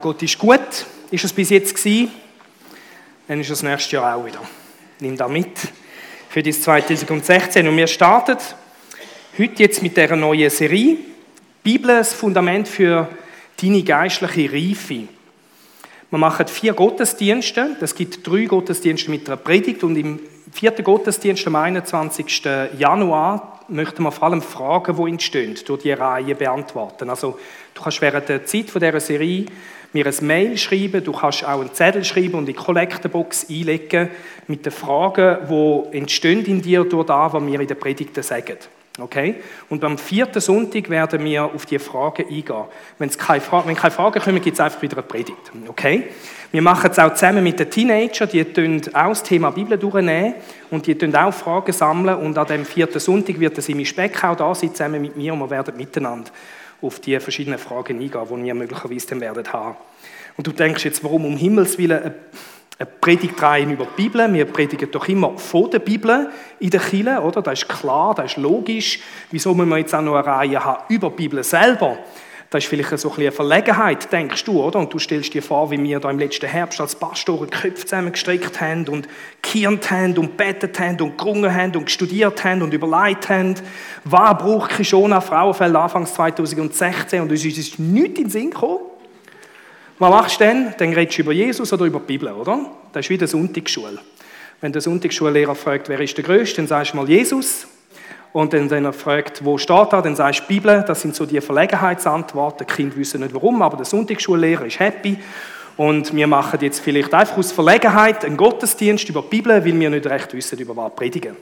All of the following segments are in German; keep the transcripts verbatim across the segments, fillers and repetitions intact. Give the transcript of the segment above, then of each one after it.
Gott ist gut, ist es bis jetzt gewesen, dann ist es nächstes Jahr auch wieder. Nimm das mit für das zwanzig sechzehn. Und wir starten heute jetzt mit dieser neuen Serie, Bibel, das Fundament für deine geistliche Reife. Wir machen vier Gottesdienste, es gibt drei Gottesdienste mit einer Predigt und im vierten Gottesdienst am einundzwanzigsten Januar möchten wir vor allem Fragen, die entstehen, durch die Reihe beantworten. Also du kannst während der Zeit dieser Serie mir ein Mail schreiben, du kannst auch einen Zettel schreiben und in die Collectorbox einlegen mit den Fragen, die entstehen in dir durch das, was wir in den Predigten sagen. Okay? Und am vierten Sonntag werden wir auf diese Fragen eingehen. Wenn es keine Fragen, wenn keine Fragen kommen, gibt es einfach wieder eine Predigt. Okay? Wir machen es auch zusammen mit den Teenagern, die tun auch das Thema Bibel durchnehmen und die tun auch Fragen sammeln und an dem vierten Sonntag wird der Simi Speck auch da sein, zusammen mit mir und wir werden miteinander auf die verschiedenen Fragen eingehen, die wir möglicherweise dann werden haben. Und du denkst jetzt, warum um Himmels Willen eine, eine Predigtreihe über die Bibel? Wir predigen doch immer von der Bibel in der Kirche, oder? Das ist klar, das ist logisch. Wieso müssen wir jetzt auch noch eine Reihe haben über die Bibel selber? Das ist vielleicht so ein bisschen eine Verlegenheit, denkst du, oder? Und du stellst dir vor, wie wir da im letzten Herbst als Pastoren Köpfe zusammengestrickt haben und gekirnt haben und gebetet haben und gerungen haben und studiert haben und überlegt haben, was braucht Kishona Frauenfeld Anfangs zwanzig sechzehn und uns ist nichts in den Sinn gekommen. Was machst du denn? Dann redest du über Jesus oder über die Bibel, oder? Das ist wie der Sonntagsschule. Wenn der Sonntagsschullehrer fragt, wer ist der Größte, dann sagst du mal Jesus. Und dann, wenn er fragt, wo steht er, dann sagst du Bibel. Das sind so die Verlegenheitsantworten. Die Kinder wissen nicht warum, aber der Sonntagsschullehrer ist happy. Und wir machen jetzt vielleicht einfach aus Verlegenheit einen Gottesdienst über die Bibel, weil wir nicht recht wissen, über was predigen.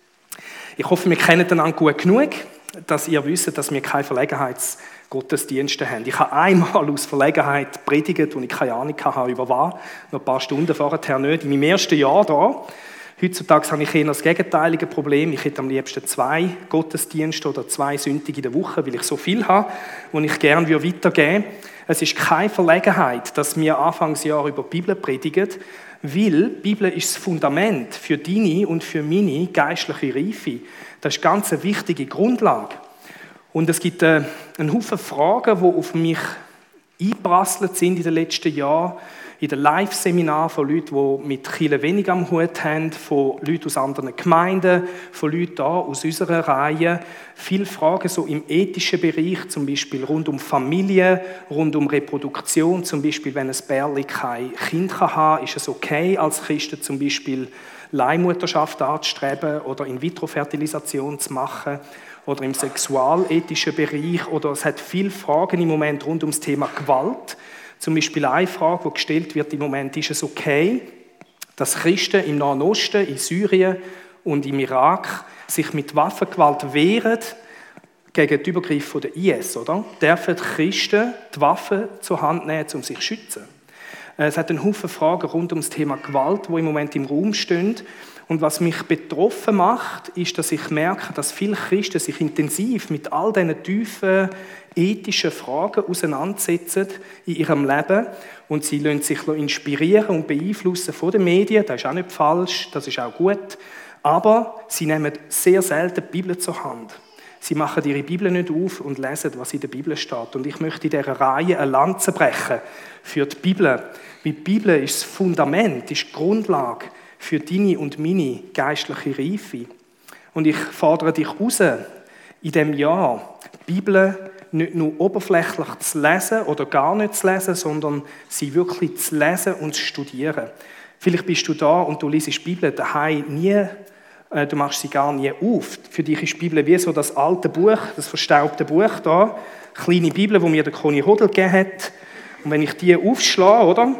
Ich hoffe, wir kennen einander gut genug, dass ihr wisst, dass wir keine Verlegenheitsgottesdienste haben. Ich habe einmal aus Verlegenheit predigt, wo ich keine Ahnung hatte, über was. Noch ein paar Stunden vorher nicht. In meinem ersten Jahr da. Heutzutage habe ich eher das gegenteilige Problem. Ich hätte am liebsten zwei Gottesdienste oder zwei Sündige in der Woche, weil ich so viel habe, die ich gerne weitergeben würde. Es ist keine Verlegenheit, dass wir Anfangsjahr über die Bibel predigen, weil die Bibel ist das Fundament für deine und für meine geistliche Reife. Das ist eine ganz wichtige Grundlage. Und es gibt äh, einen Haufen Fragen, die auf mich eingeprasselt sind in den letzten Jahren. In den Live-Seminaren von Leuten, die mit Kirche wenig am Hut haben, von Leuten aus anderen Gemeinden, von Leuten hier aus unserer Reihe. Viele Fragen so im ethischen Bereich, zum Beispiel rund um Familie, rund um Reproduktion, zum Beispiel, wenn ein Bärli kein Kind haben kann, ist es okay, als Christen zum Beispiel Leihmutterschaft anzustreben oder In-vitro-Fertilisation zu machen oder im sexualethischen Bereich. Oder es hat viele Fragen im Moment rund um das Thema Gewalt. Zum Beispiel eine Frage, die gestellt wird im Moment, ist es okay, dass Christen im Nahen Osten, in Syrien und im Irak sich mit Waffengewalt wehren gegen den Übergriff der I S, oder? Dürfen Christen die Waffen zur Hand nehmen, um sich zu schützen? Es hat einen Haufen Fragen rund um das Thema Gewalt, die im Moment im Raum stehen. Und was mich betroffen macht, ist, dass ich merke, dass viele Christen sich intensiv mit all diesen tiefen ethischen Fragen auseinandersetzen in ihrem Leben und sie lassen sich inspirieren und beeinflussen von den Medien. Das ist auch nicht falsch, das ist auch gut. Aber sie nehmen sehr selten die Bibel zur Hand. Sie machen ihre Bibel nicht auf und lesen, was in der Bibel steht. Und ich möchte in dieser Reihe eine Lanze brechen für die Bibel. Weil die Bibel ist das Fundament, ist die Grundlage für deine und meine geistliche Reife. Und ich fordere dich raus, in diesem Jahr die Bibel nicht nur oberflächlich zu lesen oder gar nicht zu lesen, sondern sie wirklich zu lesen und zu studieren. Vielleicht bist du da und du liest die Bibel daheim nie, äh, du machst sie gar nie auf. Für dich ist die Bibel wie so das alte Buch, das verstaubte Buch da, kleine Bibel, die mir der Conny Hodel gegeben hat. Und wenn ich die aufschlage, oder,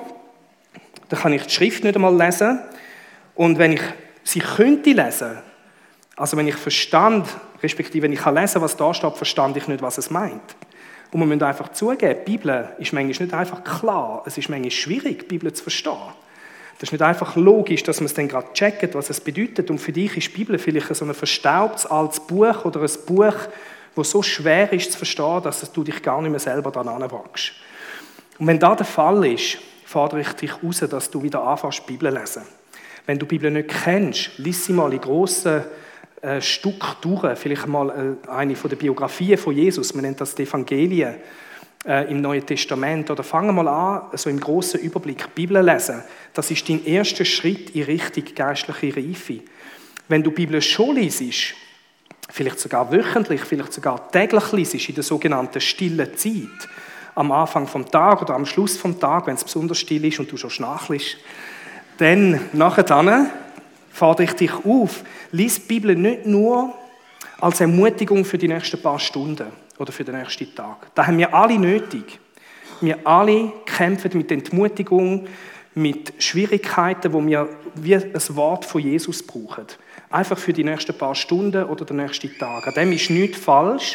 dann kann ich die Schrift nicht einmal lesen. Und wenn ich sie könnte lesen, also wenn ich verstand, respektive wenn ich kann lesen, was da steht, verstand ich nicht, was es meint. Und wir müssen einfach zugeben, die Bibel ist manchmal nicht einfach klar, es ist manchmal schwierig, die Bibel zu verstehen. Das ist nicht einfach logisch, dass man es dann gerade checkt, was es bedeutet. Und für dich ist die Bibel vielleicht so ein verstaubtes altes Buch oder ein Buch, das so schwer ist zu verstehen, dass du dich gar nicht mehr selber daran wagst. Und wenn das der Fall ist, fordere ich dich raus, dass du wieder anfängst, die Bibel zu lesen. Wenn du die Bibel nicht kennst, lies sie mal in grossen äh, Stück durch. Vielleicht mal äh, eine von den Biografien von Jesus, man nennt das die Evangelien. äh, im Neuen Testament. Oder fang mal an, so im grossen Überblick, die Bibel lesen. Das ist dein erster Schritt in Richtung geistliche Reife. Wenn du die Bibel schon liest, vielleicht sogar wöchentlich, vielleicht sogar täglich liest, in der sogenannten stillen Zeit, am Anfang vom Tag oder am Schluss vom Tag, wenn es besonders still ist und du schon schnarchst, dann nachher dann fordere ich dich auf, lies die Bibel nicht nur als Ermutigung für die nächsten paar Stunden oder für den nächsten Tag. Das haben wir alle nötig. Wir alle kämpfen mit Entmutigung, mit Schwierigkeiten, wo wir wie ein Wort von Jesus brauchen. Einfach für die nächsten paar Stunden oder den nächsten Tag. An dem ist nichts falsch,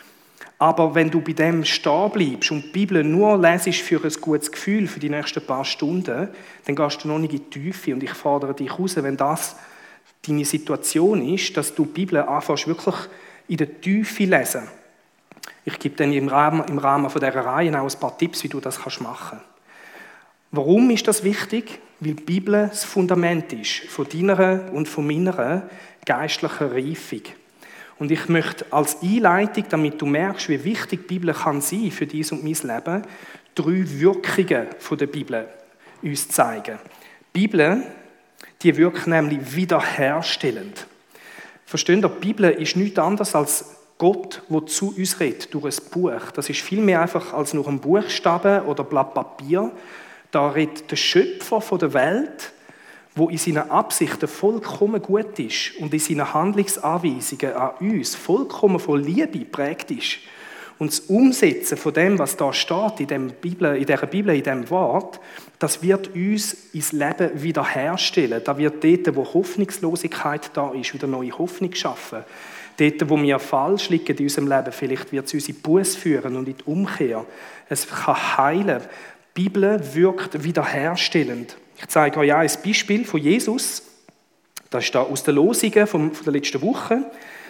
aber wenn du bei dem stehen bleibst und die Bibel nur lesest für ein gutes Gefühl für die nächsten paar Stunden, dann gehst du noch nicht in die Tiefe. Und ich fordere dich raus, wenn das deine Situation ist, dass du die Bibel anfängst, wirklich in der Tiefe lesen. Ich gebe dann im Rahmen, im Rahmen von dieser Reihe auch ein paar Tipps, wie du das machen kannst. Warum ist das wichtig? Weil die Bibel das Fundament ist von deiner und von meiner geistlichen Reifung. Und ich möchte als Einleitung, damit du merkst, wie wichtig die Bibel kann sein für dies und mein Leben, drei Wirkungen von der Bibel uns zeigen. Die Bibel, die wirkt nämlich wiederherstellend. Versteht ihr, die Bibel ist nichts anderes als Gott, der zu uns redet, durch ein Buch. Das ist viel mehr einfach als nur ein Buchstabe oder Blatt Papier. Da redet der Schöpfer von der Welt, wo in seinen Absichten vollkommen gut ist und in seinen Handlungsanweisungen an uns vollkommen von Liebe prägt ist. Und das Umsetzen von dem, was da steht in, dem Bibel, in dieser Bibel, in diesem Wort, das wird uns ins Leben wiederherstellen. Da wird dort, wo Hoffnungslosigkeit da ist, wieder neue Hoffnung schaffen. Dort, wo wir falsch liegen in unserem Leben, vielleicht wird es uns in die Buße führen und in die Umkehr. Es kann heilen. Die Bibel wirkt wiederherstellend. Ich zeige euch ein Beispiel von Jesus. Das ist da aus den Losungen von der letzten Woche.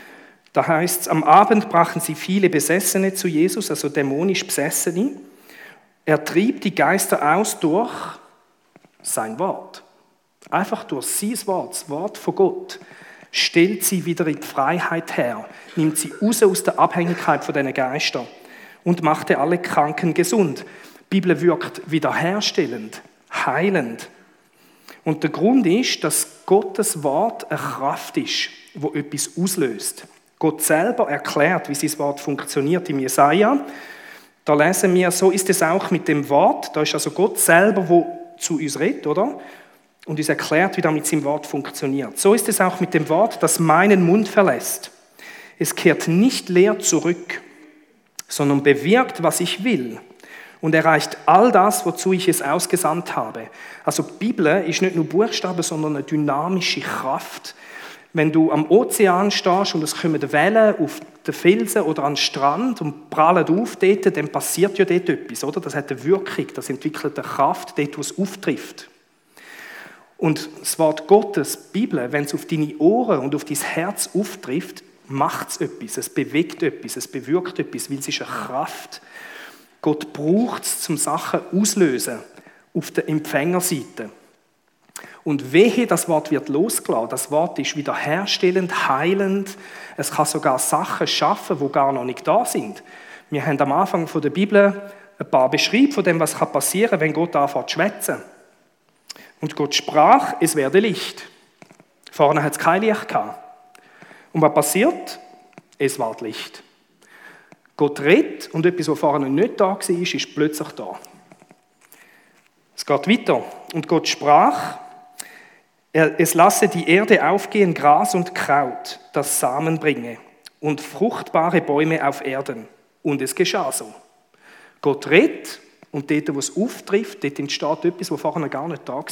Da heißt es, am Abend brachten sie viele Besessene zu Jesus, also dämonisch Besessene. Er trieb die Geister aus durch sein Wort. Einfach durch sein Wort, das Wort von Gott, stellt sie wieder in die Freiheit her, nimmt sie raus aus der Abhängigkeit von diesen Geistern und machte alle Kranken gesund. Die Bibel wirkt wiederherstellend, heilend. Und der Grund ist, dass Gottes Wort eine Kraft ist, die etwas auslöst. Gott selber erklärt, wie sein Wort funktioniert im Jesaja. Da lesen wir, so ist es auch mit dem Wort. Da ist also Gott selber, der zu uns redet, oder? Und uns erklärt, wie das mit seinem Wort funktioniert. So ist es auch mit dem Wort, das meinen Mund verlässt. Es kehrt nicht leer zurück, sondern bewirkt, was ich will. Und erreicht all das, wozu ich es ausgesandt habe. Also die Bibel ist nicht nur Buchstaben, sondern eine dynamische Kraft. Wenn du am Ozean stehst und es kommen Wellen auf den Felsen oder an den Strand und prallen auf dort, dann passiert ja dort etwas, oder? Das hat eine Wirkung, das entwickelt eine Kraft, dort, wo es auftrifft. Und das Wort Gottes, die Bibel, wenn es auf deine Ohren und auf dein Herz auftrifft, macht es etwas, es bewegt etwas, es bewirkt etwas, weil es ist eine Kraft. Gott braucht es, um Sachen auszulösen auf der Empfängerseite. Und wehe, das Wort wird losgelassen. Das Wort ist wiederherstellend, heilend. Es kann sogar Sachen schaffen, die gar noch nicht da sind. Wir haben am Anfang der Bibel ein paar Beschreibungen von dem, was passieren kann, wenn Gott anfängt zu schwätzen. Und Gott sprach, es werde Licht. Vorne hat es kein Licht gehabt. Und was passiert? Es ward Licht. Gott redet und etwas, was vorne nicht da war, ist plötzlich da. Es geht weiter. Und Gott sprach, es lasse die Erde aufgehen, Gras und Kraut, das Samen bringe, und fruchtbare Bäume auf Erden. Und es geschah so. Gott redet und dort, wo es auftrifft, dort entsteht etwas, was vorne gar nicht da war.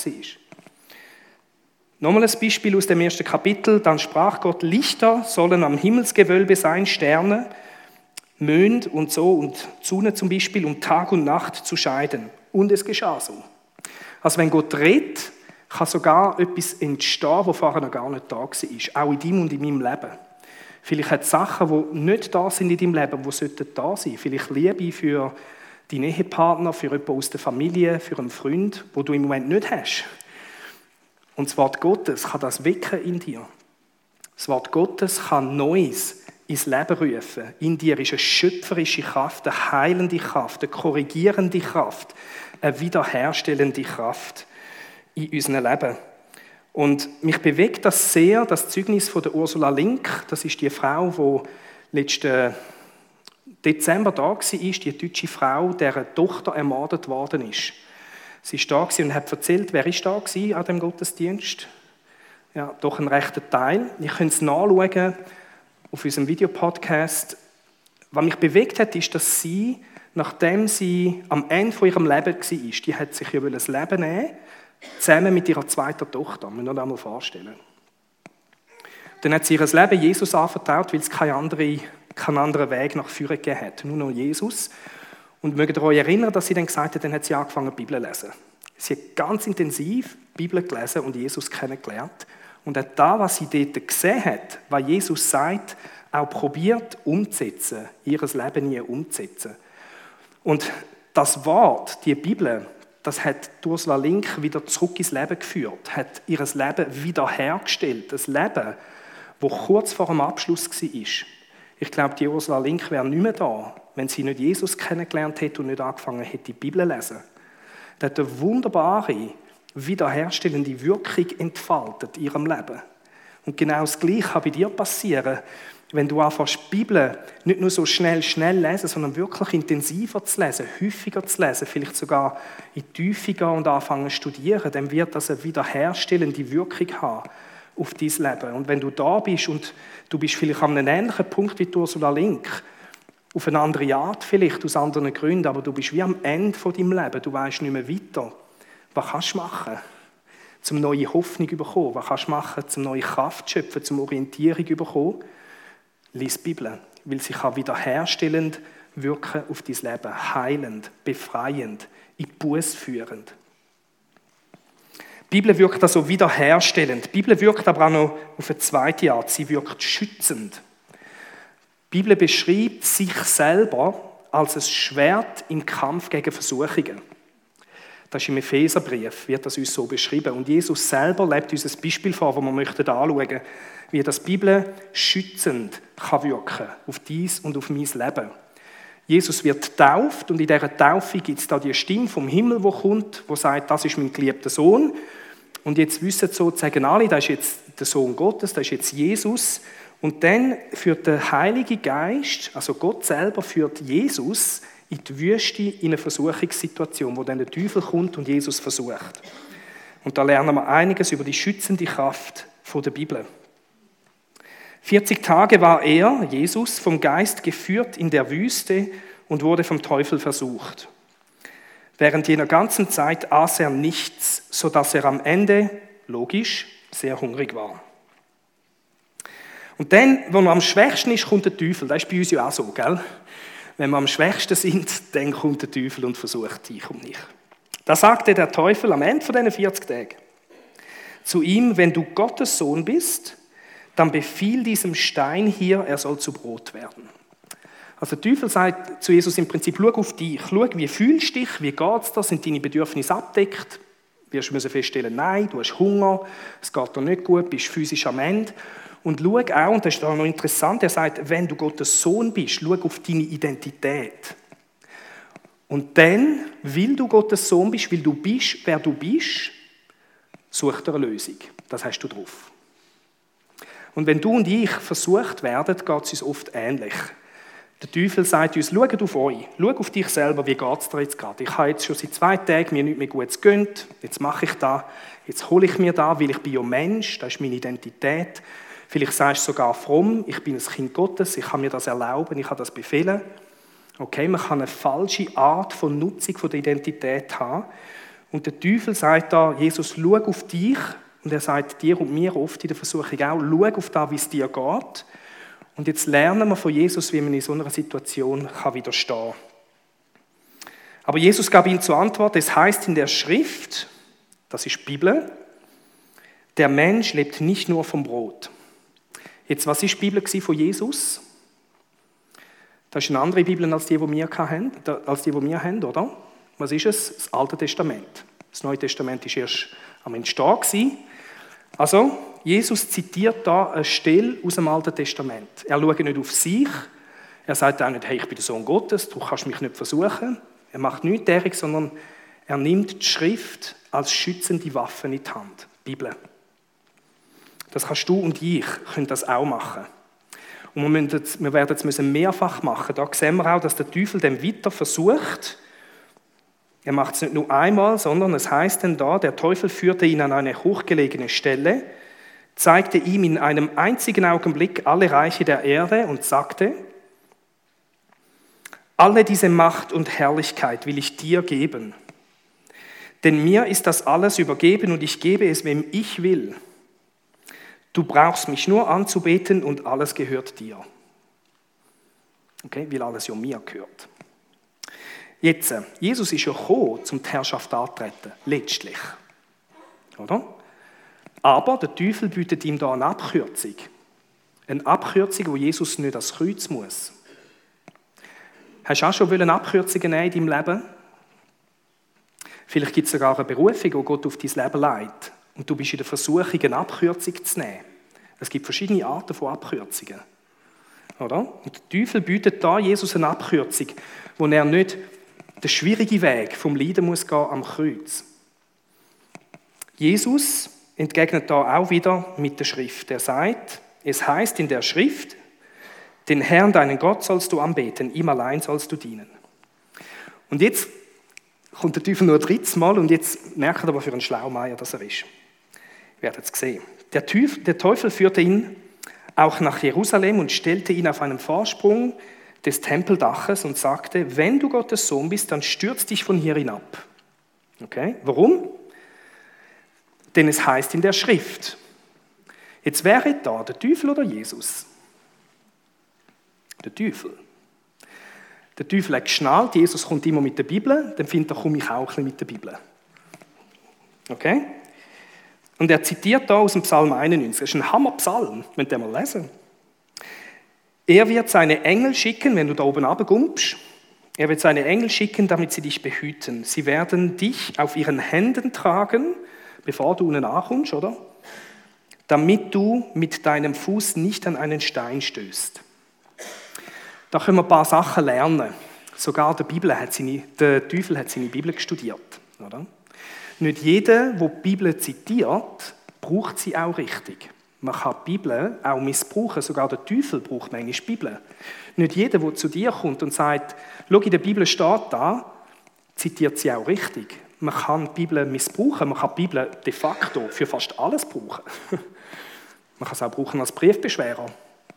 Nochmal ein Beispiel aus dem ersten Kapitel. Dann sprach Gott, Lichter sollen am Himmelsgewölbe sein, Sterne, Mond und so und Sonne zum Beispiel, um Tag und Nacht zu scheiden. Und es geschah so. Also wenn Gott redet, kann sogar etwas entstehen, das vorher noch gar nicht da war. Auch in deinem und in meinem Leben. Vielleicht hat es Sachen, die nicht da sind in deinem Leben, die sollten da sein. Vielleicht Liebe für deinen Ehepartner, für jemanden aus der Familie, für einen Freund, wo du im Moment nicht hast. Und das Wort Gottes kann das wecken in dir. Das Wort Gottes kann Neues ins Leben rufen. In dir ist eine schöpferische Kraft, eine heilende Kraft, eine korrigierende Kraft, eine wiederherstellende Kraft in unserem Leben. Und mich bewegt das sehr, das Zeugnis von der Ursula Link. Das ist die Frau, die letzten Dezember da war, die deutsche Frau, deren Tochter ermordet worden ist. Sie war da und hat erzählt, wer ist da an dem Gottesdienst? Ja, doch ein rechter Teil. Ich könnt es nachschauen auf unserem Videopodcast. Was mich bewegt hat, ist, dass sie, nachdem sie am Ende von ihrem Leben war, die hat sich ja das Leben nehmen, zusammen mit ihrer zweiten Tochter. Das muss man sich einmal vorstellen. Dann hat sie ihr Leben Jesus anvertraut, weil es keinen anderen, keinen anderen Weg nach vorne gegeben hat. Nur noch Jesus. Und mögt ihr euch erinnern, dass sie dann gesagt hat, dann hat sie angefangen, die Bibel zu lesen. Sie hat ganz intensiv die Bibel gelesen und Jesus kennengelernt. Und hat das, was sie dort gesehen hat, was Jesus sagt, auch probiert umzusetzen, ihr Leben nie umzusetzen. Und das Wort, die Bibel, das hat Ursula Link wieder zurück ins Leben geführt, hat ihr Leben wiederhergestellt. Ein Leben, das kurz vor dem Abschluss war. Ich glaube, die Ursula Link wäre nicht mehr da, wenn sie nicht Jesus kennengelernt hätte und nicht angefangen hätte, die Bibel zu lesen. Das hat eine wunderbare, wiederherstellende Wirkung entfaltet in ihrem Leben. Und genau das Gleiche kann bei dir passieren, wenn du anfängst, die Bibel nicht nur so schnell, schnell lesen, sondern wirklich intensiver zu lesen, häufiger zu lesen, vielleicht sogar in tiefer und anfangen zu studieren, dann wird das eine wiederherstellende Wirkung haben auf dein Leben. Und wenn du da bist und du bist vielleicht an einem ähnlichen Punkt wie Ursula Link, auf eine andere Art vielleicht, aus anderen Gründen, aber du bist wie am Ende von deinem Leben, du weißt nicht mehr weiter. Was kannst du machen, um neue Hoffnung zu bekommen? Was kannst du machen, um neue Kraft zu schöpfen, um Orientierung zu bekommen? Lies die Bibel, weil sie kann wiederherstellend wirken auf dein Leben, heilend, befreiend, in die Busse führend. Die Bibel wirkt also wiederherstellend. Die Bibel wirkt aber auch noch auf eine zweite Art. Sie wirkt schützend. Die Bibel beschreibt sich selber als ein Schwert im Kampf gegen Versuchungen. Das ist im Epheserbrief, wird das uns so beschrieben. Und Jesus selber lebt uns ein Beispiel vor, das wir möchten anschauen, wie das Bibel schützend kann wirken auf dies und auf mein Leben. Jesus wird getauft und in dieser Taufe gibt es da die Stimme vom Himmel, die kommt, die sagt, das ist mein geliebter Sohn. Und jetzt wissen sozusagen alle, das ist jetzt der Sohn Gottes, das ist jetzt Jesus. Und dann führt der Heilige Geist, also Gott selber, führt Jesus in die Wüste, in eine Versuchungssituation, wo dann der Teufel kommt und Jesus versucht. Und da lernen wir einiges über die schützende Kraft der Bibel. vierzig Tage war er, Jesus, vom Geist geführt in der Wüste und wurde vom Teufel versucht. Während jener ganzen Zeit aß er nichts, sodass er am Ende, logisch, sehr hungrig war. Und dann, wenn man am schwächsten ist, kommt der Teufel. Das ist bei uns ja auch so, gell? Wenn wir am schwächsten sind, dann kommt der Teufel und versucht dich und mich. Da sagte der Teufel am Ende von diesen vierzig Tagen zu ihm, wenn du Gottes Sohn bist, dann befiehl diesem Stein hier, er soll zu Brot werden. Also der Teufel sagt zu Jesus im Prinzip, schau auf dich, schau, wie fühlst du dich, wie geht es dir, sind deine Bedürfnisse abgedeckt? Wirst du feststellen, nein, du hast Hunger, es geht dir nicht gut, bist physisch am Ende. Und schau auch, und das ist auch noch interessant, er sagt, wenn du Gottes Sohn bist, schau auf deine Identität. Und dann, weil du Gottes Sohn bist, weil du bist, wer du bist, such dir eine Lösung. Das hast du drauf. Und wenn du und ich versucht werden, geht es uns oft ähnlich. Der Teufel sagt uns, schaut auf euch, schau auf dich selber, wie geht es dir jetzt gerade? Ich habe jetzt schon seit zwei Tagen mir nichts mehr Gutes gegönnt, jetzt mache ich das, jetzt hole ich mir das, weil ich bin ja Mensch, das ist meine Identität. Vielleicht sagst du sogar fromm, ich bin ein Kind Gottes, ich kann mir das erlauben, ich kann das befehlen. Okay, man kann eine falsche Art von Nutzung von der Identität haben. Und der Teufel sagt da, Jesus, schau auf dich. Und er sagt dir und mir oft in der Versuchung auch, schau auf das, wie es dir geht. Und jetzt lernen wir von Jesus, wie man in so einer Situation kann widerstehen kann. Aber Jesus gab ihm zur Antwort, es heißt in der Schrift, das ist die Bibel, der Mensch lebt nicht nur vom Brot. Jetzt, was war die Bibel von Jesus? Das ist eine andere Bibel als die, die wir haben, als die, die wir haben, oder? Was ist es? Das Alte Testament. Das Neue Testament war erst am Entstehen. Also, Jesus zitiert da eine Stelle aus dem Alten Testament. Er schaut nicht auf sich, er sagt auch nicht, hey, ich bin der Sohn Gottes, du kannst mich nicht versuchen. Er macht nichts dergleichen, sondern er nimmt die Schrift als schützende Waffe in die Hand, die Bibel. Das kannst du und ich, können das auch machen. Und wir, müssen jetzt, wir werden es mehrfach machen. Da sehen wir auch, dass der Teufel dem weiter versucht. Er macht es nicht nur einmal, sondern es heißt dann da, der Teufel führte ihn an eine hochgelegene Stelle, zeigte ihm in einem einzigen Augenblick alle Reiche der Erde und sagte, alle diese Macht und Herrlichkeit will ich dir geben. Denn mir ist das alles übergeben und ich gebe es, wem ich will. Du brauchst mich nur anzubeten und alles gehört dir. Okay, weil alles ja mir gehört. Jetzt, Jesus ist ja gekommen, um die Herrschaft anzutreten, letztlich. Oder? Aber der Teufel bietet ihm da eine Abkürzung. Eine Abkürzung, wo Jesus nicht ans Kreuz muss. Hast du auch schon eine Abkürzung nehmen in deinem Leben? Vielleicht gibt es sogar eine Berufung, die Gott auf dein Leben leitet. Und du bist in der Versuchung, eine Abkürzung zu nehmen. Es gibt verschiedene Arten von Abkürzungen. Oder? Und der Teufel bietet da Jesus eine Abkürzung, wo er nicht den schwierigen Weg vom Leiden muss gehen am Kreuz. Jesus entgegnet da auch wieder mit der Schrift. Er sagt, es heißt in der Schrift, den Herrn, deinen Gott, sollst du anbeten, ihm allein sollst du dienen. Und jetzt kommt der Teufel nur ein drittes Mal und jetzt merkt er aber für einen Schlaumeier, dass er ist. Ihr werdet es sehen. Der Teufel, der Teufel führte ihn auch nach Jerusalem und stellte ihn auf einen Vorsprung des Tempeldaches und sagte, wenn du Gottes Sohn bist, dann stürz dich von hier hinab. Okay, warum? Denn es heißt in der Schrift. Jetzt wäre da der Teufel oder Jesus? Der Teufel. Der Teufel hat geschnallt, Jesus kommt immer mit der Bibel, dann findet er, komme ich auch ein bisschen mit der Bibel. Okay? Und er zitiert da aus dem Psalm einundneunzig. Das ist ein Hammerpsalm, könnt ihr mal lesen. Er wird seine Engel schicken, wenn du da oben runterkommst. Er wird seine Engel schicken, damit sie dich behüten. Sie werden dich auf ihren Händen tragen, bevor du unten ankommst, oder? Damit du mit deinem Fuß nicht an einen Stein stößt. Da können wir ein paar Sachen lernen. Sogar der, Bibel hat seine, der Teufel hat seine Bibel studiert, oder? Nicht jeder, der die Bibel zitiert, braucht sie auch richtig. Man kann die Bibel auch missbrauchen, sogar der Teufel braucht manchmal die Bibel. Nicht jeder, der zu dir kommt und sagt, schau, in der Bibel steht da, zitiert sie auch richtig. Man kann die Bibel missbrauchen, man kann die Bibel de facto für fast alles brauchen. Man kann es auch brauchen als Briefbeschwerer.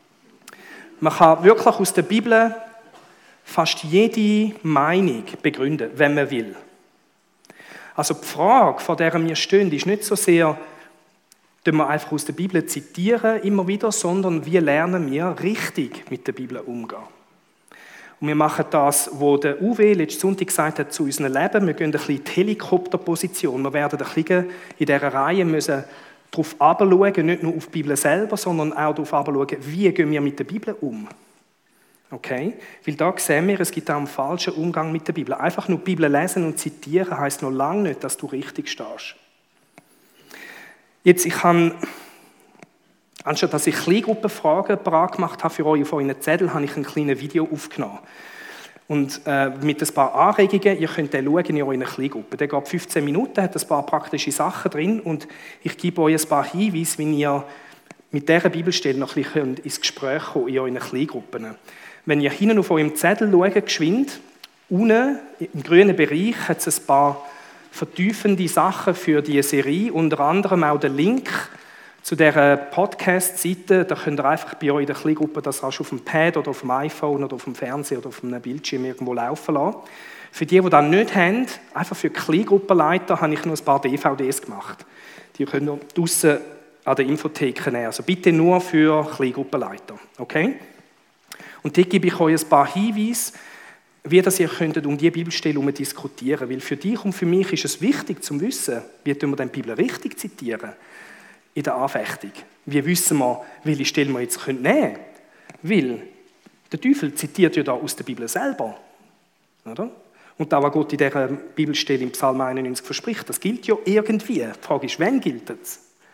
Man kann wirklich aus der Bibel fast jede Meinung begründen, wenn man will. Also die Frage, vor der wir stehen, ist nicht so sehr, dass wir einfach aus der Bibel zitieren immer wieder, sondern wie lernen wir richtig mit der Bibel umgehen. Und wir machen das, was der Uwe letzten Sonntag gesagt hat zu unserem Leben. Wir gehen ein bisschen in die Helikopterposition. Wir werden ein bisschen in dieser Reihe müssen darauf herabschauen, nicht nur auf die Bibel selber, sondern auch darauf herabschauen, wie gehen wir mit der Bibel um. Okay? Weil da sehen wir, es gibt auch einen falschen Umgang mit der Bibel. Einfach nur die Bibel lesen und zitieren heisst noch lange nicht, dass du richtig stehst. Jetzt, ich kann, anstatt dass ich Kleingruppenfragen parat gemacht habe für euch auf euren Zettel, habe ich ein kleines Video aufgenommen. Und äh, mit ein paar Anregungen, ihr könnt den schauen in euren Kleingruppen. Der geht fünfzehn Minuten, hat ein paar praktische Sachen drin und ich gebe euch ein paar Hinweise, wie ihr mit dieser Bibelstelle noch ein bisschen ins Gespräch kommen in euren Kleingruppen. Wenn ihr hinten auf eurem Zettel schaut, geschwind, unten im grünen Bereich hat es ein paar vertiefende Sachen für diese Serie, unter anderem auch den Link zu dieser Podcast-Seite. Da könnt ihr einfach bei euch in der Kleingruppe das rasch auf dem Pad oder auf dem iPhone oder auf dem Fernseher oder auf einem Bildschirm irgendwo laufen lassen. Für die, die das nicht haben, einfach für Kleingruppenleiter, habe ich noch ein paar D V Ds gemacht. Die könnt ihr draussen an der Infotheke nehmen. Also bitte nur für Kleingruppenleiter. Okay? Und dort gebe ich euch ein paar Hinweise, wie das ihr könntet um diese Bibelstelle herum diskutieren. Weil für dich und für mich ist es wichtig zu wissen, wie wir die Bibel richtig zitieren in der Anfechtung. Wie wissen wir, welche Stelle wir jetzt nehmen können? Weil der Teufel zitiert ja da aus der Bibel selber. Oder? Und da, was Gott in dieser Bibelstelle im Psalm einundneunzig verspricht, das gilt ja irgendwie. Die Frage ist, wann gilt es?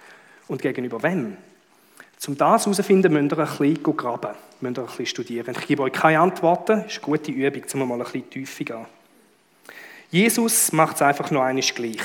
Und gegenüber wem? Um das herauszufinden, müsst ihr ein bisschen graben, müsst ihr ein bisschen studieren. Ich gebe euch keine Antworten, das ist eine gute Übung, um mal ein bisschen tiefer zu gehen. Jesus macht es einfach nur einmal gleich.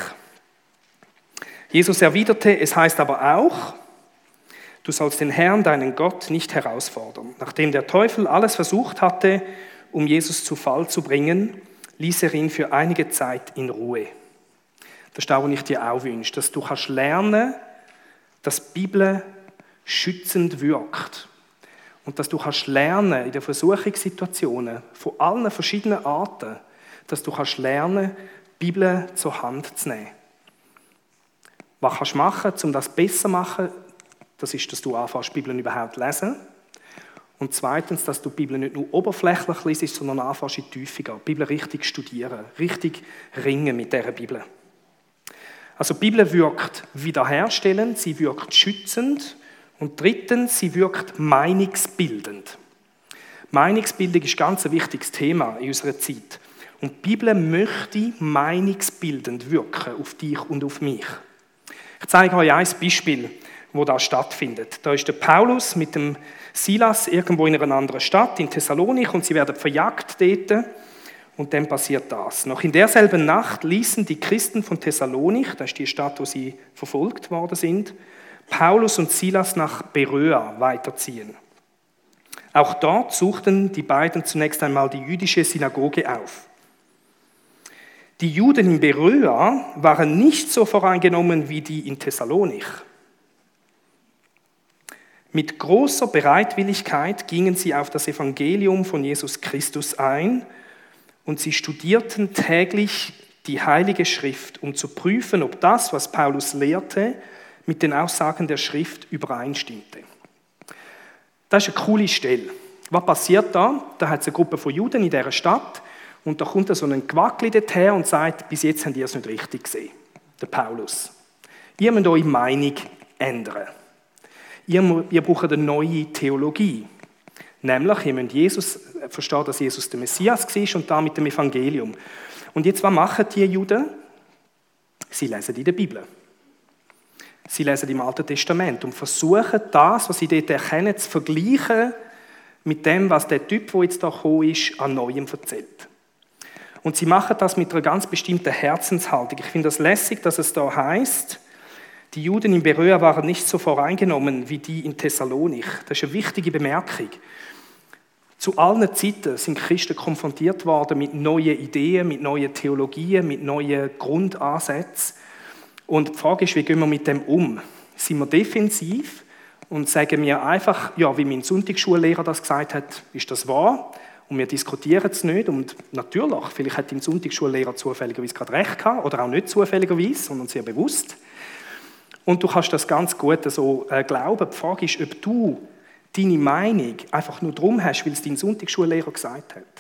Jesus erwiderte, es heißt aber auch, du sollst den Herrn, deinen Gott, nicht herausfordern. Nachdem der Teufel alles versucht hatte, um Jesus zu Fall zu bringen, ließ er ihn für einige Zeit in Ruhe. Das ist das, was ich dir auch wünsche, dass du kannst lernen, dass die Bibel schützend wirkt. Und dass du kannst lernen in den Versuchungssituationen von allen verschiedenen Arten, dass du kannst lernen, die Bibel zur Hand zu nehmen. Was kannst du machen, um das besser zu machen? Das ist, dass du anfängst, die Bibel überhaupt zu lesen. Und zweitens, dass du die Bibel nicht nur oberflächlich liest, sondern anfängst in die Tiefe zu gehen. Die Bibel richtig studieren, richtig ringen mit dieser Bibel. Also die Bibel wirkt wiederherstellend, sie wirkt schützend und drittens, sie wirkt meinungsbildend. Meinungsbildung ist ganz ein wichtiges Thema in unserer Zeit. Und die Bibel möchte meinungsbildend wirken auf dich und auf mich. Ich zeige euch ein Beispiel, wo das stattfindet. Da ist der Paulus mit dem Silas irgendwo in einer anderen Stadt, in Thessalonik, und sie werden verjagt dort. Und dann passiert das. Noch in derselben Nacht ließen die Christen von Thessalonik, das ist die Stadt, wo sie verfolgt worden sind, Paulus und Silas nach Beröa weiterziehen. Auch dort suchten die beiden zunächst einmal die jüdische Synagoge auf. Die Juden in Beröa waren nicht so voreingenommen wie die in Thessalonik. Mit großer Bereitwilligkeit gingen sie auf das Evangelium von Jesus Christus ein und sie studierten täglich die Heilige Schrift, um zu prüfen, ob das, was Paulus lehrte, mit den Aussagen der Schrift übereinstimmte. Das ist eine coole Stelle. Was passiert da? Da hat es eine Gruppe von Juden in dieser Stadt und da kommt so ein Quackli dorthin und sagt, bis jetzt habt ihr es nicht richtig gesehen, der Paulus. Ihr müsst eure Meinung ändern. Ihr, ihr braucht eine neue Theologie. Nämlich, ihr müsst Jesus, verstehen, dass Jesus der Messias war und da mit dem Evangelium. Und jetzt, was machen die Juden? Sie lesen in der Bibel. Sie lesen im Alten Testament und versuchen das, was sie dort erkennen, zu vergleichen mit dem, was der Typ, der jetzt da gekommen ist, an Neuem erzählt. Und sie machen das mit einer ganz bestimmten Herzenshaltung. Ich finde das lässig, dass es da heißt, die Juden in Beröa waren nicht so voreingenommen wie die in Thessalonik. Das ist eine wichtige Bemerkung. Zu allen Zeiten sind Christen konfrontiert worden mit neuen Ideen, mit neuen Theologien, mit neuen Grundansätzen. Und die Frage ist, wie gehen wir mit dem um? Sind wir defensiv und sagen wir einfach, ja, wie mein Sonntagsschullehrer das gesagt hat, ist das wahr? Und wir diskutieren es nicht. Und natürlich, vielleicht hat dein Sonntagsschullehrer zufälligerweise gerade recht gehabt oder auch nicht zufälligerweise, sondern sehr bewusst. Und du kannst das ganz gut so äh, glauben. Die Frage ist, ob du deine Meinung einfach nur drum hast, weil es dein Sonntagsschullehrer gesagt hat.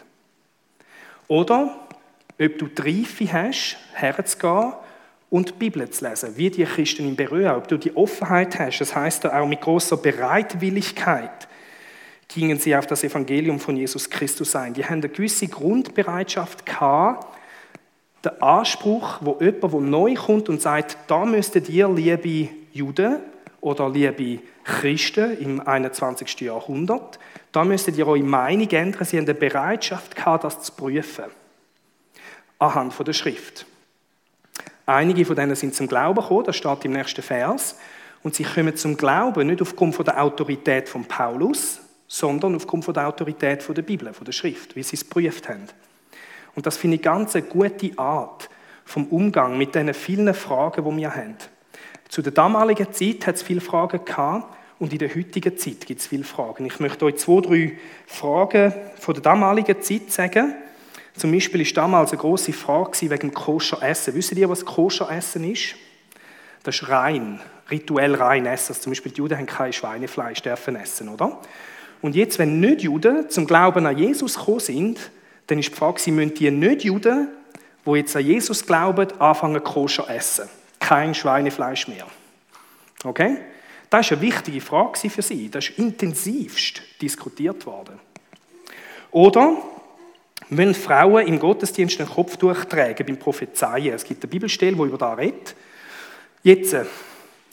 Oder ob du die Reife hast, herzugehen und die Bibel zu lesen, wie die Christen in Beröa. Ob du die Offenheit hast, das heisst auch mit großer Bereitwilligkeit, gingen sie auf das Evangelium von Jesus Christus ein. Die haben eine gewisse Grundbereitschaft gehabt, der Anspruch, wo jemand, der neu kommt und sagt, da müsstet ihr, liebe Juden oder liebe Christen im einundzwanzigsten Jahrhundert, da müsstet ihr eure Meinung ändern. Sie haben eine Bereitschaft gehabt, das zu prüfen. Anhand von der Schrift. Einige von denen sind zum Glauben gekommen, das steht im nächsten Vers. Und sie kommen zum Glauben nicht aufgrund von der Autorität von Paulus, sondern aufgrund von der Autorität von der Bibel, von der Schrift, wie sie es geprüft haben. Und das finde ich ganz eine gute Art vom Umgang mit diesen vielen Fragen, die wir haben. Zu der damaligen Zeit hat es viele Fragen gehabt und in der heutigen Zeit gibt es viele Fragen. Ich möchte euch zwei, drei Fragen von der damaligen Zeit sagen. Zum Beispiel war damals eine grosse Frage wegen dem Koscher-Essen. Wisst ihr, was Koscher-Essen ist? Das ist rein, rituell rein essen. Also zum Beispiel die Juden haben kein Schweinefleisch dürfen essen, oder? Und jetzt, wenn Nicht-Juden zum Glauben an Jesus gekommen sind, dann ist die Frage, sie müssen die Nicht-Juden, die jetzt an Jesus glauben, anfangen Koscher essen. Kein Schweinefleisch mehr. Okay? Das ist eine wichtige Frage für sie. Das ist intensivst diskutiert worden. Oder müssen Frauen im Gottesdienst ein Kopftuch tragen beim Prophezeien? Es gibt eine Bibelstelle, die über das redet. Jetzt,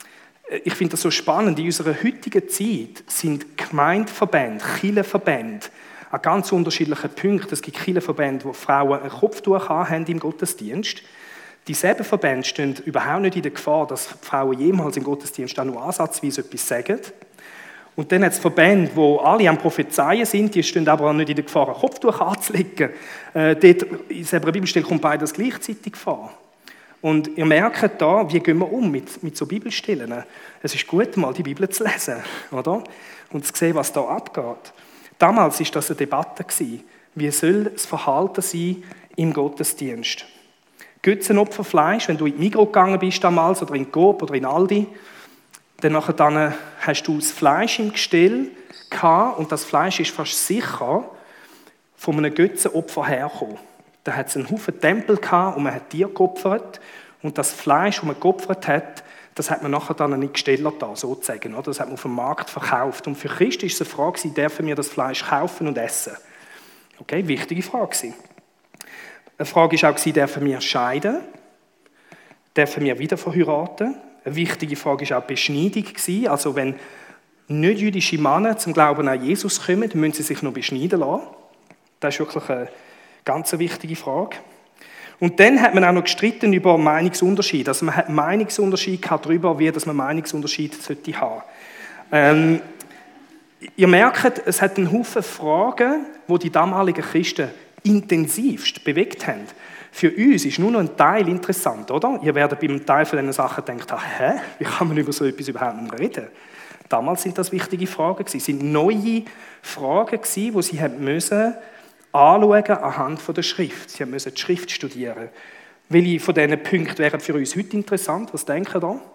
Ich finde das so spannend. In unserer heutigen Zeit sind Gemeindeverbände, Kirchenverbände an ganz unterschiedlichen Punkten. Es gibt Kirchenverbände, wo Frauen ein Kopftuch haben im Gottesdienst. Dieselben Verbände stehen überhaupt nicht in der Gefahr, dass Frauen jemals im Gottesdienst auch nur ansatzweise etwas sagen. Und dann hat es Verbände, wo alle am Prophezeien sind, die stehen aber auch nicht in der Gefahr, ein Kopftuch anzulegen. Äh, dort in der Bibelstelle kommt beides gleichzeitig vor. Und ihr merkt da, wie gehen wir um mit, mit so Bibelstellen. Es ist gut, mal die Bibel zu lesen, oder? Und zu sehen, was da abgeht. Damals war das eine Debatte. Wie soll das Verhalten sein im Gottesdienst? Götzenopferfleisch, wenn du in die Migros gegangen bist damals, oder in Coop oder in Aldi, dann, nachher dann hast du das Fleisch im Gestell gehabt, und das Fleisch ist fast sicher von einem Götzenopfer hergekommen. Da hat es einen Haufen Tempel gehabt und man hat Tiere geopfert, und das Fleisch, das man geopfert hat, das hat man nachher dann nicht gestellt da, sozusagen. Oder? Das hat man auf dem Markt verkauft. Und für Christen ist es eine Frage, dürfen wir das Fleisch kaufen und essen? Okay, wichtige Frage. Eine Frage war auch, dürfen wir scheiden? Dürfen wir wieder verheiraten? Eine wichtige Frage war auch die Beschneidung. Also wenn nicht-jüdische Männer zum Glauben an Jesus kommen, müssen sie sich noch beschneiden lassen. Das ist wirklich eine ganz wichtige Frage. Und dann hat man auch noch gestritten über Meinungsunterschiede. Also man hat Meinungsunterschied gehabt darüber, wie dass man Meinungsunterschied sollte haben. Ähm, ihr merkt, es hat einen Haufen Fragen, die die damaligen Christen intensivst bewegt haben. Für uns ist nur noch ein Teil interessant, oder? Ihr werdet beim Teil von diesen Sachen denken, hä, wie kann man über so etwas überhaupt nicht reden? Damals sind das wichtige Fragen gewesen. Es sind neue Fragen gewesen, die sie haben müssen anschauen anhand der Schrift. Sie müssen die Schrift studieren. Welche von diesen Punkten wären für uns heute interessant? Was denken ihr da?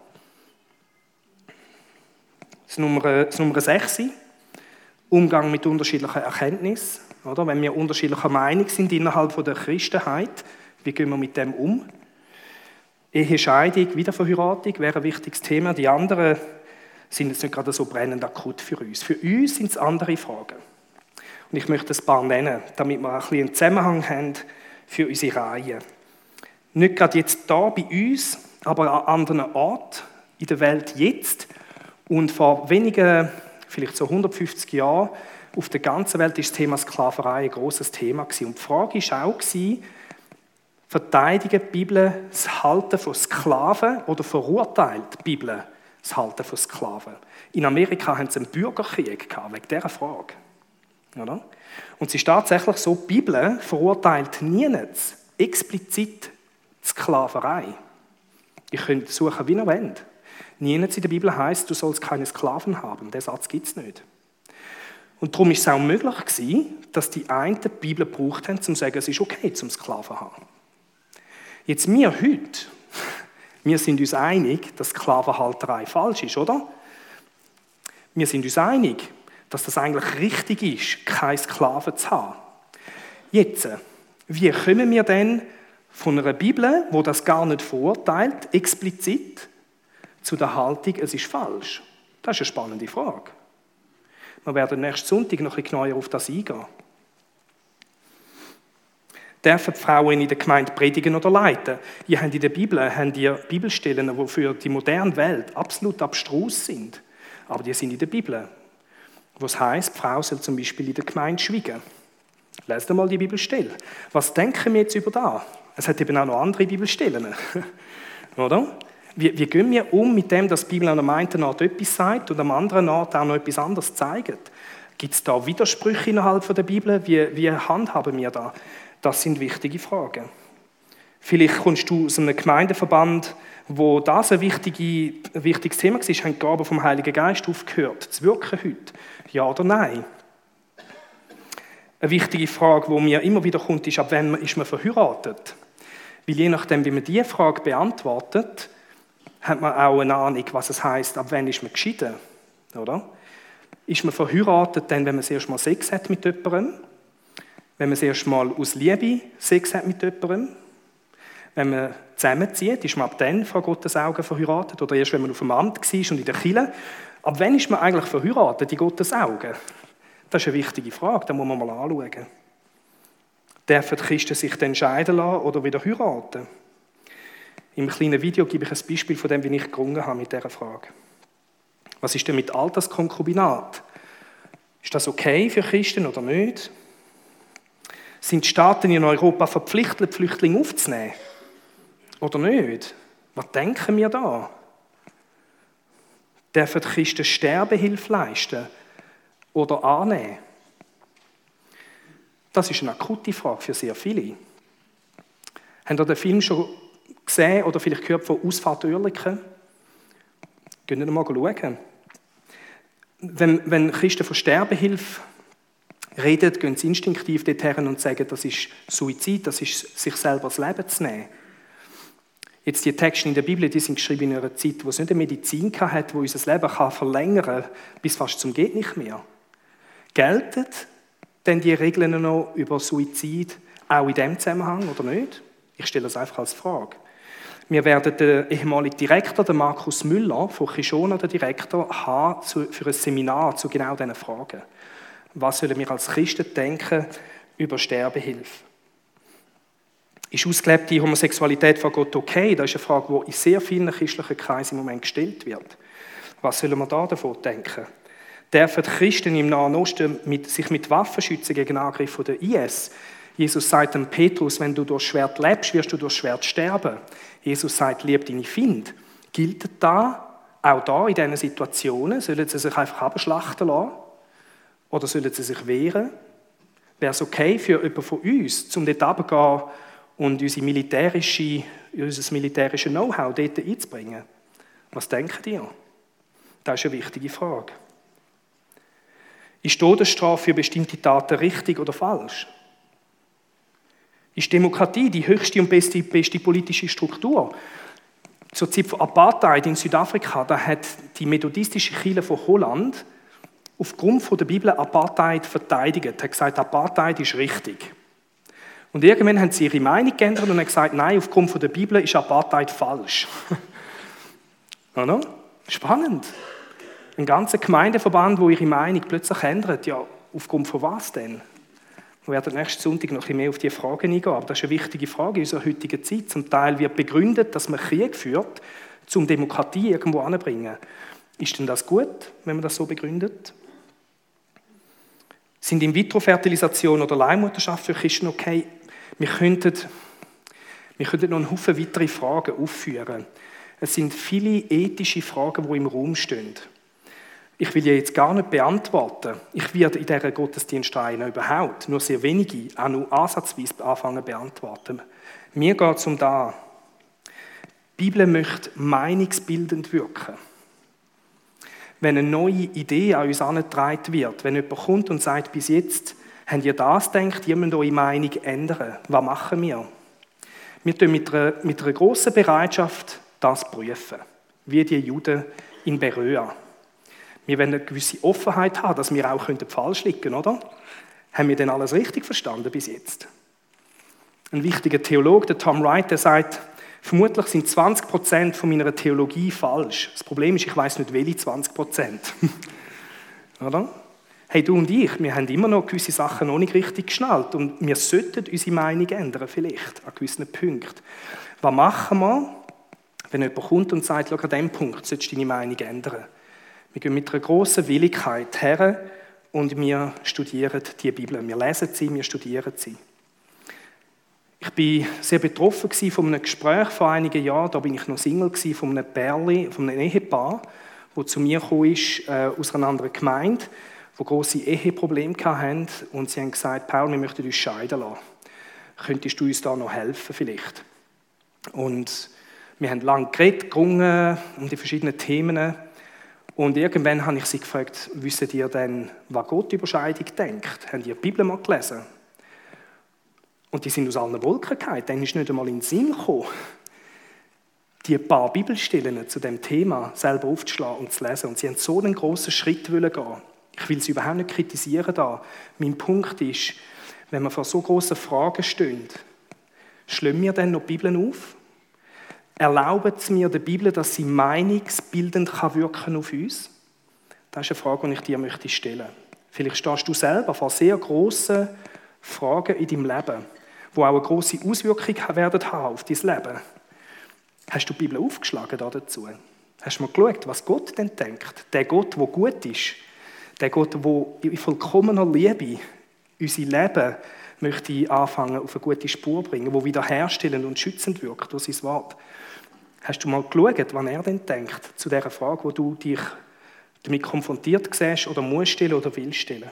Das Nummer, das Nummer sechs. Umgang mit unterschiedlichen Erkenntnissen. Oder? Wenn wir unterschiedlicher Meinung sind innerhalb der Christenheit, wie gehen wir mit dem um? Ehescheidung, Wiederverheiratung wäre ein wichtiges Thema. Die anderen sind jetzt nicht gerade so brennend akut für uns. Für uns sind es andere Fragen. Und ich möchte ein paar nennen, damit wir ein bisschen einen Zusammenhang haben für unsere Reihe. Nicht gerade jetzt da bei uns, aber an anderen Orten in der Welt jetzt. Und vor wenigen, vielleicht so hundertfünfzig Jahren, auf der ganzen Welt ist das Thema Sklaverei ein grosses Thema gewesen. Und die Frage war auch, verteidigt die Bibel das Halten von Sklaven oder verurteilt die Bibel das Halten von Sklaven? In Amerika haben sie einen Bürgerkrieg gehabt, wegen dieser Frage. Oder? Und es ist tatsächlich so, die Bibel verurteilt niemals explizit die Sklaverei. Ihr könnt suchen, wie ihr wollt. Niemals in der Bibel heisst, du sollst keine Sklaven haben. Den Satz gibt es nicht. Und darum war es auch möglich gewesen, dass die einen die Bibel gebraucht haben, um zu sagen, es ist okay, zum Sklaven zu haben. Jetzt wir heute, wir sind uns einig, dass Sklavenhalterei falsch ist, oder? Wir sind uns einig, dass das eigentlich richtig ist, keine Sklaven zu haben. Jetzt, wie kommen wir denn von einer Bibel, die das gar nicht verurteilt, explizit, zu der Haltung, es ist falsch? Das ist eine spannende Frage. Wir werden nächsten Sonntag noch ein bisschen genauer auf das eingehen. Dürfen die Frauen in der Gemeinde predigen oder leiten? Ihr habt in der Bibel habt ihr Bibelstellen, die für die moderne Welt absolut abstrus sind. Aber die sind in der Bibel. Was heisst, die Frau soll zum Beispiel in der Gemeinde schweigen. Lest einmal die Bibelstelle. Was denken wir jetzt über das? Es hat eben auch noch andere Bibelstellen. Oder? Wie, wie gehen wir um mit dem, dass die Bibel an der einen Art etwas sagt und am anderen Art auch noch etwas anderes zeigt? Gibt es da Widersprüche innerhalb der Bibel? Wie, wie handhaben wir da? Das sind wichtige Fragen. Vielleicht kommst du aus einem Gemeindeverband, wo das ein, wichtige, ein wichtiges Thema war, haben die Gaben vom Heiligen Geist aufgehört zu wirken heute? Ja oder nein? Eine wichtige Frage, die mir immer wieder kommt, ist, ab wann ist man verheiratet? Weil je nachdem, wie man diese Frage beantwortet, hat man auch eine Ahnung, was es heisst, ab wann ist man geschieden. Oder? Ist man verheiratet, dann, wenn man das erste Mal Sex hat mit jemandem? Wenn man das erste Mal aus Liebe Sex hat mit jemandem? Wenn man zusammenzieht, ist man ab dann vor Gottes Augen verheiratet? Oder erst, wenn man auf dem Amt war und in der Kirche? Ab wann ist man eigentlich verheiratet in Gottes Augen? Das ist eine wichtige Frage, da muss man mal anschauen. Dürfen die Christen sich dann scheiden lassen oder wieder heiraten? Im kleinen Video gebe ich ein Beispiel von dem, wie ich gerungen habe mit dieser Frage. Was ist denn mit Alterskonkubinat? Ist das okay für Christen oder nicht? Sind die Staaten in Europa verpflichtet, Flüchtlinge aufzunehmen? Oder nicht? Was denken wir da? Dürfen die Christen Sterbehilfe leisten oder annehmen? Das ist eine akute Frage für sehr viele. Habt ihr den Film schon gesehen oder vielleicht gehört von Ausfahrt Oerlikon? Gehen wir mal schauen. Wenn, wenn Christen von Sterbehilfe reden, gehen sie instinktiv dorthin und sagen, das ist Suizid, das ist sich selber das Leben zu nehmen. Jetzt die Texte in der Bibel, die sind geschrieben in einer Zeit, wo es nicht eine Medizin hat, die unser Leben kann verlängern kann, bis fast zum geht nicht mehr. Gelten denn die Regeln noch über Suizid auch in diesem Zusammenhang oder nicht? Ich stelle das einfach als Frage. Wir werden den ehemaligen Direktor, den Markus Müller, von Kishona, den Direktor, haben für ein Seminar zu genau diesen Fragen. Was sollen wir als Christen denken über Sterbehilfe? Ist ausgelebte Homosexualität vor Gott okay? Das ist eine Frage, die in sehr vielen christlichen Kreisen im Moment gestellt wird. Was sollen wir da davon denken? Dürfen Christen im Nahen Osten mit, sich mit Waffen schützen gegen Angriffe der I S? Jesus sagt dem Petrus, wenn du durch Schwert lebst, wirst du durch Schwert sterben. Jesus sagt, lieb deine Feinde. Gilt das auch da in diesen Situationen? Sollen sie sich einfach abschlachten lassen? Oder sollen sie sich wehren? Wäre es okay für jemanden von uns, um dort runterzugehen und unsere militärische, unser militärisches Know-how dort einzubringen? Was denkt ihr? Das ist eine wichtige Frage. Ist Todesstrafe für bestimmte Taten richtig oder falsch? Ist Demokratie die höchste und beste, beste politische Struktur? Zur Zeit von Apartheid in Südafrika, da hat die methodistische Kirche von Holland aufgrund von der Bibel Apartheid verteidigt, hat gesagt, Apartheid ist richtig. Und irgendwann haben sie ihre Meinung geändert und haben gesagt, nein, aufgrund von der Bibel ist Apartheid falsch. Oder? Spannend. Ein ganzer Gemeindeverband, der ihre Meinung plötzlich ändert. Ja, aufgrund von was denn? Wir werden nächsten Sonntag noch ein bisschen mehr auf diese Fragen eingehen, aber das ist eine wichtige Frage in unserer heutigen Zeit. Zum Teil wird begründet, dass man Krieg führt, um Demokratie irgendwo anzubringen. Ist denn das gut, wenn man das so begründet? Sind In-vitro-Fertilisation oder Leihmutterschaft für Christen okay? Wir könnten, wir könnten noch einen Haufen weitere Fragen aufführen. Es sind viele ethische Fragen, die im Raum stehen. Ich will ja jetzt gar nicht beantworten. Ich werde in dieser Gottesdienstreihe überhaupt nur sehr wenige, auch nur ansatzweise anfangen zu beantworten. Mir geht es um das. Die Bibel möchte meinungsbildend wirken. Wenn eine neue Idee an uns herangetragen wird, wenn jemand kommt und sagt, bis jetzt habt ihr das gedacht, ihr müsst eure Meinung ändern. Was machen wir? Wir tun mit einer, mit einer grossen Bereitschaft das prüfen, wie die Juden in Beröa. Wir wollen eine gewisse Offenheit haben, dass wir auch falsch liegen können, oder? Haben wir denn alles richtig verstanden bis jetzt? Ein wichtiger Theologe, der Tom Wright, der sagt, vermutlich sind zwanzig Prozent von meiner Theologie falsch. Das Problem ist, ich weiss nicht, welche zwanzig Prozent. Oder? Hey, du und ich, wir haben immer noch gewisse Sachen noch nicht richtig geschnallt und wir sollten unsere Meinung ändern, vielleicht, an gewissen Punkten. Was machen wir, wenn jemand kommt und sagt, schau, an diesem Punkt solltest du deine Meinung ändern? Wir gehen mit einer grossen Willigkeit her und wir studieren die Bibel. Wir lesen sie, wir studieren sie. Ich war sehr betroffen von einem Gespräch vor einigen Jahren. Da war ich noch Single von einem Pärchen, von einem Ehepaar, das zu mir kam, äh, aus einer anderen Gemeinde, die grosse Eheprobleme hatten. Und sie haben gesagt, Paul, wir möchten uns scheiden lassen. Könntest du uns da noch helfen vielleicht? Und wir haben lange geredet, gerungen um die verschiedenen Themen. Und irgendwann habe ich sie gefragt, wissen ihr denn, was Gott über Scheidung denkt? Habt ihr die Bibel mal gelesen? Und die sind aus allen Wolken gefallen. Dann ist nicht einmal in den Sinn gekommen, die paar Bibelstellen zu dem Thema selber aufzuschlagen und zu lesen. Und sie haben so einen grossen Schritt gehen. Ich will sie überhaupt nicht kritisieren da. Mein Punkt ist, wenn wir vor so grossen Fragen stehen, schlagen wir dann noch die Bibel auf? Erlauben es mir der Bibel, dass sie meinungsbildend wirken auf uns? Das ist eine Frage, die ich dir möchte stellen. Vielleicht stehst du selber vor sehr grossen Fragen in deinem Leben, die auch eine grosse Auswirkung werden haben auf dein Leben. Hast du die Bibel aufgeschlagen dazu? Hast du mal geschaut, was Gott denn denkt? Der Gott, der gut ist. Der Gott, der in vollkommener Liebe unser Leben möchte anfangen, auf eine gute Spur bringen, der wiederherstellend und schützend wirkt durch sein Wort. Hast du mal geschaut, was er denn denkt zu dieser Frage, wo du dich damit konfrontiert siehst oder musst stellen oder willst stellen?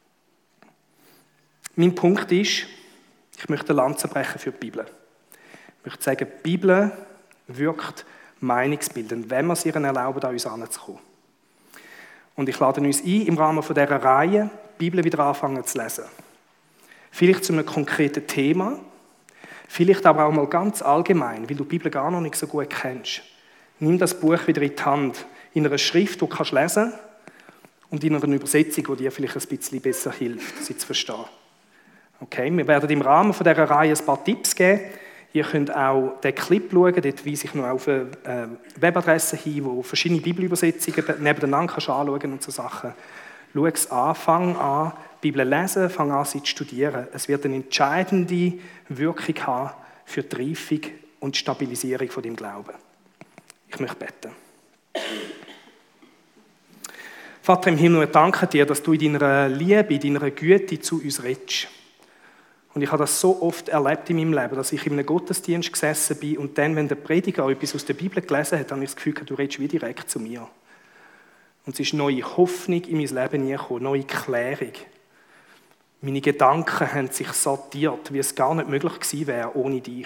Mein Punkt ist, ich möchte eine Lanze brechen für die Bibel. Ich möchte sagen, die Bibel wirkt meinungsbildend, wenn wir es ihr erlauben, an uns heranzukommen. Und ich lade uns ein, im Rahmen dieser Reihe die Bibel wieder anfangen zu lesen. Vielleicht zu einem konkreten Thema, vielleicht aber auch mal ganz allgemein, weil du die Bibel gar noch nicht so gut kennst. Nimm das Buch wieder in die Hand, in einer Schrift, die du lesen kannst, und in einer Übersetzung, die dir vielleicht ein bisschen besser hilft, sie zu verstehen. Okay, wir werden im Rahmen von dieser Reihe ein paar Tipps geben. Ihr könnt auch den Clip schauen, dort weise ich noch auf eine Webadresse hin, wo verschiedene Bibelübersetzungen nebeneinander anschauen kannst und so Sachen. Schau es an, fang an, die Bibel lesen, fang an, sie zu studieren. Es wird eine entscheidende Wirkung haben für die Reifung und die Stabilisierung von deinem Glauben. Ich möchte beten. Vater im Himmel, ich danke dir, dass du in deiner Liebe, in deiner Güte zu uns redest. Und ich habe das so oft erlebt in meinem Leben, dass ich in einem Gottesdienst gesessen bin und dann, wenn der Prediger etwas aus der Bibel gelesen hat, habe ich das Gefühl, du redest wie direkt zu mir. Und es ist neue Hoffnung in mein Leben hineingekommen, neue Klärung. Meine Gedanken haben sich sortiert, wie es gar nicht möglich gewesen wäre ohne dich.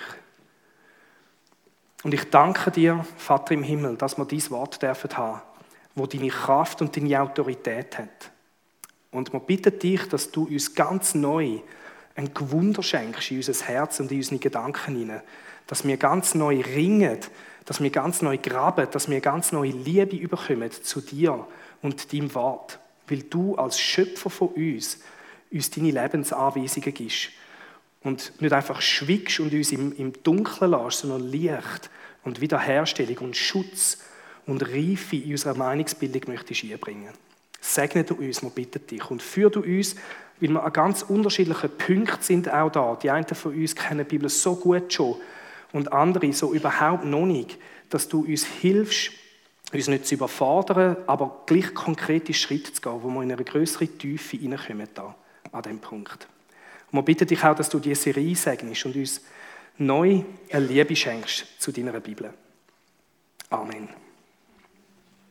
Und ich danke dir, Vater im Himmel, dass wir dieses Wort dürfen haben, wo deine Kraft und deine Autorität hat. Und wir bitten dich, dass du uns ganz neu ein Gewunder schenkst in unser Herz und in unsere Gedanken hinein, dass wir ganz neu ringen, dass wir ganz neu graben, dass wir ganz neue Liebe überkommen zu dir und deinem Wort, weil du als Schöpfer von uns uns deine Lebensanweisungen gibst und nicht einfach schwiegst und uns im, im Dunkeln lässt, sondern Licht und Wiederherstellung und Schutz und Reife in unserer Meinungsbildung möchtest einbringen. Segne du uns, wir bitten dich, und führ du uns, weil wir an ganz unterschiedlichen Punkten sind auch da. Die einen von uns kennen die Bibel so gut schon und andere so überhaupt noch nicht, dass du uns hilfst, uns nicht zu überfordern, aber gleich konkrete Schritte zu gehen, wo wir in eine größere Tiefe hineinkommen da, an diesem Punkt. Und wir bitten dich auch, dass du diese Serie segnest und uns neu eine Liebe schenkst zu deiner Bibel. Amen.